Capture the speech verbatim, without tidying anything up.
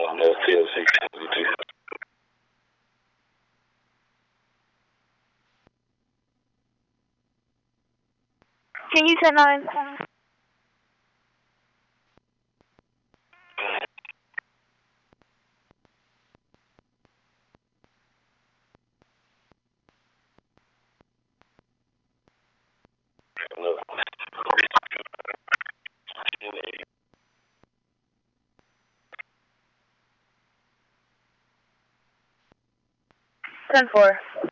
on the T L C. Can you turn on? No. ten four.